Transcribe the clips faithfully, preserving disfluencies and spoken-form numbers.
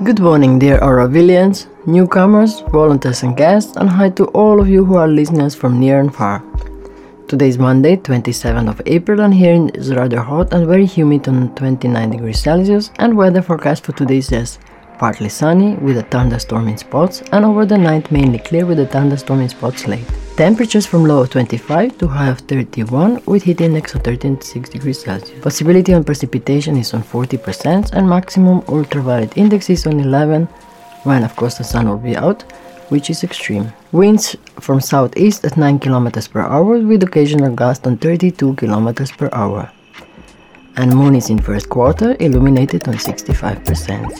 Good morning, dear Aurovilians, newcomers, volunteers and guests, and hi to all of you who are listeners from near and far. Today is Monday, twenty-seventh of April, and here is rather hot and very humid on twenty-nine degrees Celsius, and weather forecast for today says partly sunny with a thunderstorm in spots, and over the night mainly clear with a thunderstorm in spots late. Temperatures from low of twenty-five to high of thirty-one with heat index of thirteen to six degrees Celsius. Possibility on precipitation is on forty percent and maximum ultraviolet index is on eleven, when of course the sun will be out, which is extreme. Winds from southeast at nine kilometers per hour with occasional gust on thirty-two kilometers per hour. And moon is in first quarter illuminated on sixty-five percent.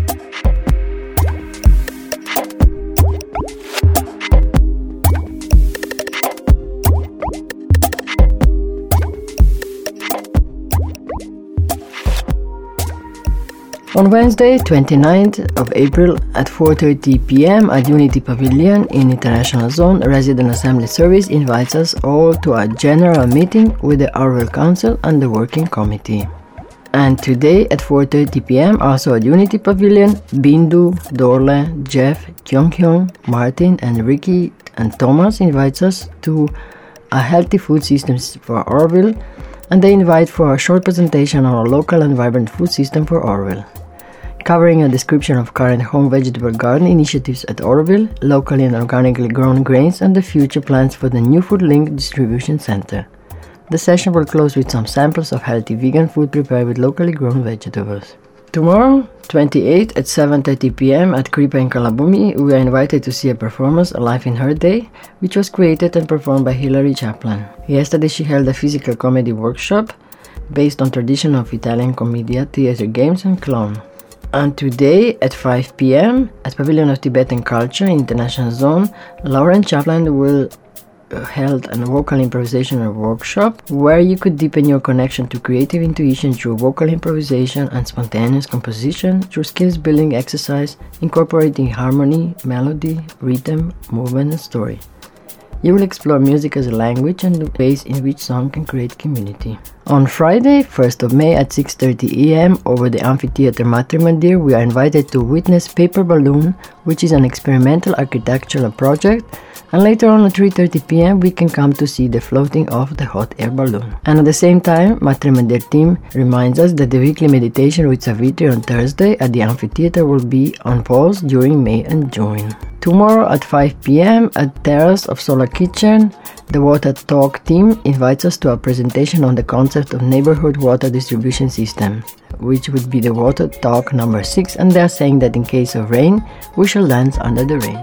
On Wednesday, twenty-ninth of April at four thirty p m at Unity Pavilion in International Zone, Resident Assembly Service invites us all to a general meeting with the Auroville Council and the Working Committee. And today at four thirty p m also at Unity Pavilion, Bindu, Dorle, Jeff, Kyung-hyun, Martin and Ricky and Thomas invites us to a healthy food systems for Auroville, and they invite for a short presentation on a local and vibrant food system for Auroville, covering a description of current home vegetable garden initiatives at Auroville, locally and organically grown grains, and the future plans for the New Food Link distribution center. The session will close with some samples of healthy vegan food prepared with locally grown vegetables. Tomorrow, twenty-eighth at seven thirty p m at Kripa in Kalabumi, we are invited to see a performance, A Life in Her Day, which was created and performed by Hilary Chaplin. Yesterday she held a physical comedy workshop based on tradition of Italian commedia, theater games and clown. And today at five p m at Pavilion of Tibetan Culture International Zone, Lauren Chaplin will uh, held a vocal improvisation workshop where you could deepen your connection to creative intuition through vocal improvisation and spontaneous composition through skills building exercise incorporating harmony, melody, rhythm, movement and story. You will explore music as a language and the ways in which song can create community. On Friday, first of May at six thirty a m over the amphitheater Matre Mandir, we are invited to witness Paper Balloon, which is an experimental architectural project, and later on at three thirty p m we can come to see the floating of the hot air balloon. And at the same time, Matre Mandir team reminds us that the weekly meditation with Savitri on Thursday at the amphitheater will be on pause during May and June. Tomorrow at five p m at Terrace of Solar Kitchen, the Water Talk team invites us to a presentation on the concept of neighborhood water distribution system, which would be the Water Talk number six, and they are saying that in case of rain, we shall dance under the rain.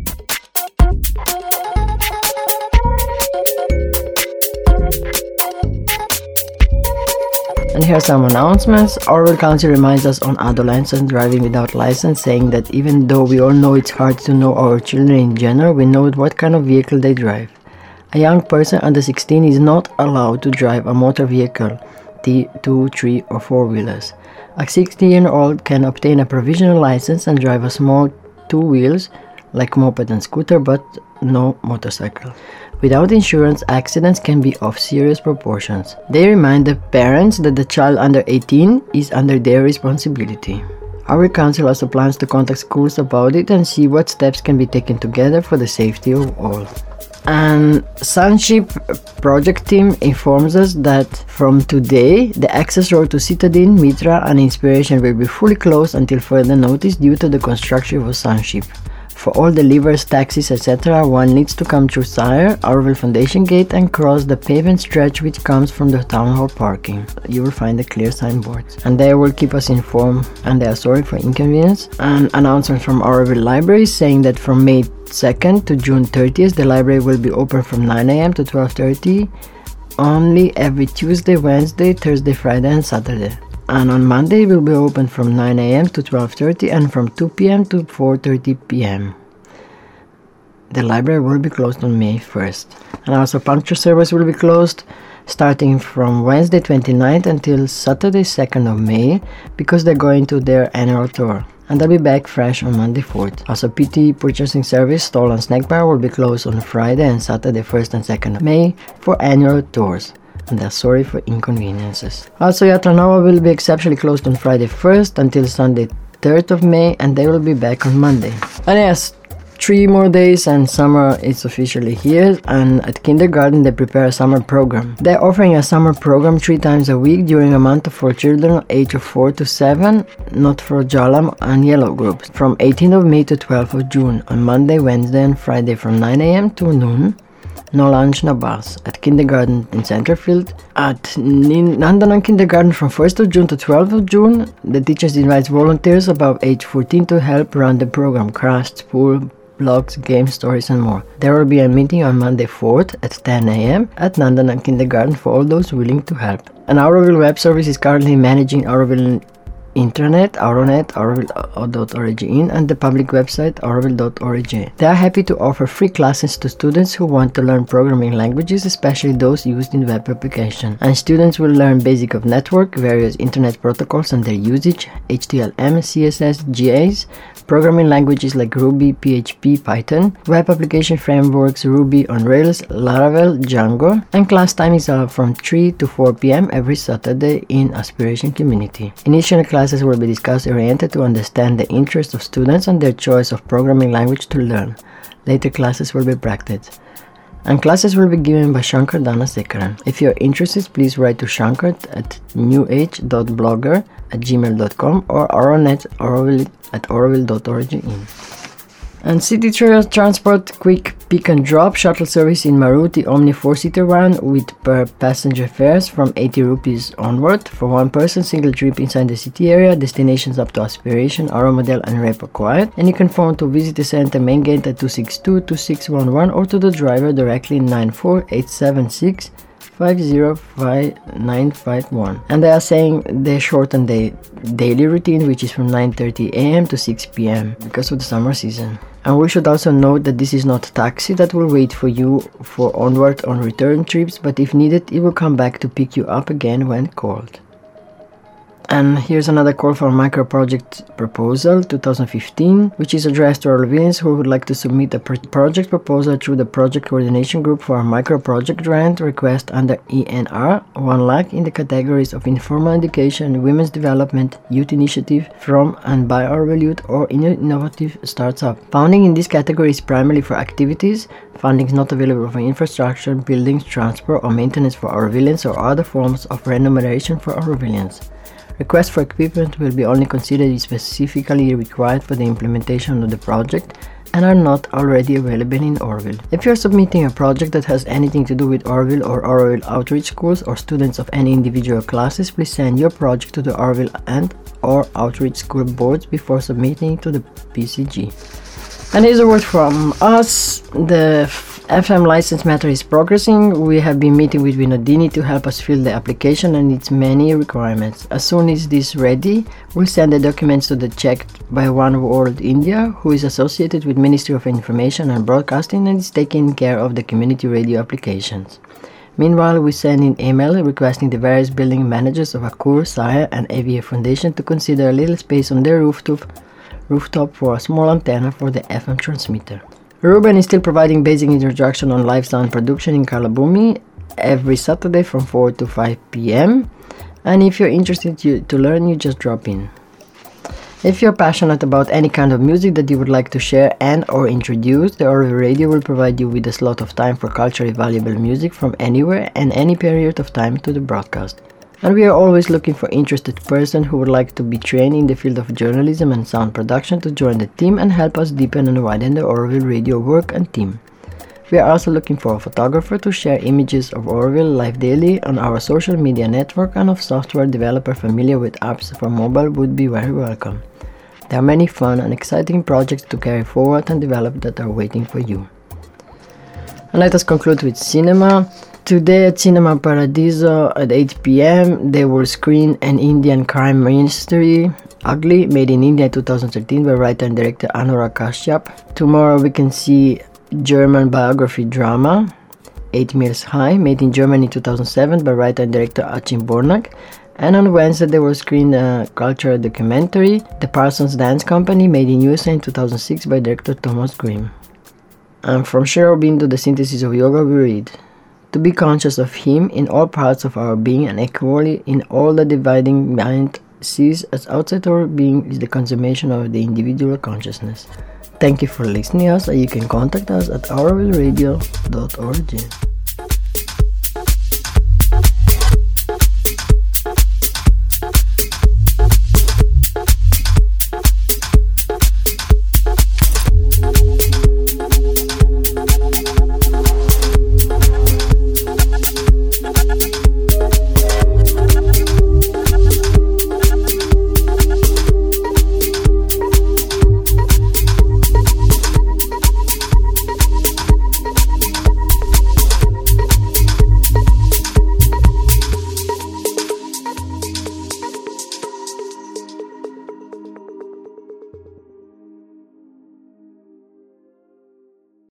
And here are some announcements. Auroville Council reminds us on adolescents and driving without license, saying that even though we all know it's hard to know our children in general, we know what kind of vehicle they drive. A young person under sixteen is not allowed to drive a motor vehicle, T two, three or four wheelers. A sixteen-year-old can obtain a provisional license and drive a small two wheels like moped and scooter, but no motorcycle. Without insurance, accidents can be of serious proportions. They remind the parents that the child under eighteen is under their responsibility. Our council also plans to contact schools about it and see what steps can be taken together for the safety of all. And Sunship project team informs us that from today, the access road to Citadine, Mitra and Inspiration will be fully closed until further notice due to the construction of Sunship. For all deliveries, taxis, et cetera, one needs to come through Sire, Auroville Foundation Gate and cross the pavement stretch which comes from the town hall parking. You will find the clear signboards. And they will keep us informed, and they are sorry for inconvenience. An announcement from Auroville Library saying that from May second to June thirtieth, the library will be open from nine a m to twelve thirty, only every Tuesday, Wednesday, Thursday, Friday and Saturday. And on Monday it will be open from nine a m to twelve thirty and from two p m to four thirty p m The library will be closed on May first. And also puncture service will be closed starting from Wednesday twenty-ninth until Saturday second of May because they're going to their annual tour. And they'll be back fresh on Monday fourth. Also P T purchasing service, stall and snack bar will be closed on Friday and Saturday first and second of May for annual tours. And they're sorry for inconveniences. Also Yatra Nova will be exceptionally closed on Friday first until Sunday third of May, and they will be back on Monday. And yes, three more days and summer is officially here, and at kindergarten they prepare a summer program. They're offering a summer program three times a week during a month for children age of four to seven, not for Jalam and Yellow groups, from eighteenth of May to twelfth of June, on Monday, Wednesday and Friday from nine a.m. to noon. No lunch, no bus. At kindergarten in Centerfield. At Nandanang Kindergarten from first of June to twelfth of June, the teachers invite volunteers above age fourteen to help run the program, crafts, pool, blogs, game stories and more. There will be a meeting on Monday fourth at ten a.m. at Nandanang Kindergarten for all those willing to help. An Auroville web service is currently managing Auroville Intranet, Auronet, Auroville dot org in, and the public website Auroville dot org. They are happy to offer free classes to students who want to learn programming languages, especially those used in web application. And students will learn basic of network, various internet protocols and their usage, H T M L, C S S, G As, programming languages like Ruby, P H P, Python, web application frameworks, Ruby on Rails, Laravel, Django, and class timings are from three to four p.m. every Saturday in Aspiration Community. Initial classes will be discussed oriented to understand the interests of students and their choice of programming language to learn. Later classes will be practiced. And classes will be given by Shankar Dhanasekaran. If you are interested, please write to Shankar at newage dot blogger at gmail dot com or Auronet Auroville at auroville dot org in. And City Trail Transport Quick Pick and Drop Shuttle Service in Maruti Omni four-seater van with per passenger fares from eighty rupees onward for one person, single trip inside the city area, destinations up to Aspiration, Auromodel and Repo Quiet. And you can phone to Visit Center main gate at two six two, two six one one or to the driver directly in nine four eight seven six, five zero five nine five one. And they are saying they shorten the daily routine, which is from nine thirty a.m. to six p.m. because of the summer season. And we should also note that this is not a taxi that will wait for you for onward or return trips, but if needed, it will come back to pick you up again when called. And here's another call for a micro project proposal twenty fifteen, which is addressed to Aurovillians who would like to submit a pro- project proposal through the project coordination group for a micro project grant request under E N R one lakh in the categories of informal education, women's development, youth initiative from and by Auroville youth, or innovative startup. Funding in this category is primarily for activities. Funding is not available for infrastructure, buildings, transport or maintenance for Aurovillians or other forms of remuneration for Aurovillians. Requests for equipment will be only considered if specifically required for the implementation of the project and are not already available in Auroville. If you are submitting a project that has anything to do with Auroville or Auroville outreach schools or students of any individual classes, please send your project to the Auroville and or outreach school boards before submitting to the P C G. And here's a word from us. The F M license matter is progressing. We have been meeting with Vinodini to help us fill the application and its many requirements. As soon as this is ready, we'll send the documents to the checked by One World India, who is associated with Ministry of Information and Broadcasting and is taking care of the community radio applications. Meanwhile, we send in email requesting the various building managers of Akur, Saya and A V A Foundation to consider a little space on their rooftop rooftop for a small antenna for the F M transmitter. Ruben is still providing basic introduction on live sound production in Kalabumi every Saturday from four to five p.m. And if you're interested to, to learn, you just drop in. If you're passionate about any kind of music that you would like to share and or introduce, the Auroville Radio will provide you with a slot of time for culturally valuable music from anywhere and any period of time to the broadcast. And we are always looking for interested person who would like to be trained in the field of journalism and sound production to join the team and help us deepen and widen the Auroville Radio work and team. We are also looking for a photographer to share images of Auroville live daily on our social media network, and of software developer familiar with apps for mobile would be very welcome. There are many fun and exciting projects to carry forward and develop that are waiting for you. And let us conclude with cinema. Today at Cinema Paradiso at eight p.m. they will screen an Indian crime mystery, Ugly, made in India in two thousand thirteen by writer and director Anurag Kashyap. Tomorrow we can see German biography drama, Eight Miles High, made in Germany in two thousand seven by writer and director Achim Bornak. And on Wednesday they will screen a cultural documentary, The Parsons Dance Company, made in U S A in two thousand six by director Thomas Grimm. And from Sri Aurobindo, The Synthesis of Yoga, we read: to be conscious of Him in all parts of our being and equally in all the dividing mind sees as outside our being is the consummation of the individual consciousness. Thank you for listening us, and you can contact us at auroville radio dot org.